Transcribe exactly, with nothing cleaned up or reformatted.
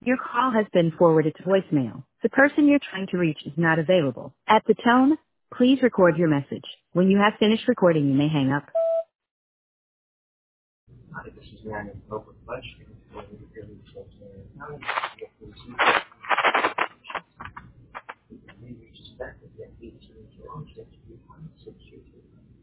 Your call has been forwarded to voicemail. The person you're trying to reach is not available. At the tone, please record your message. When you have finished recording, you may hang up. Hi, this is Ryan Open Fletch. Maybe just back again, eight zero zero six two one six two two.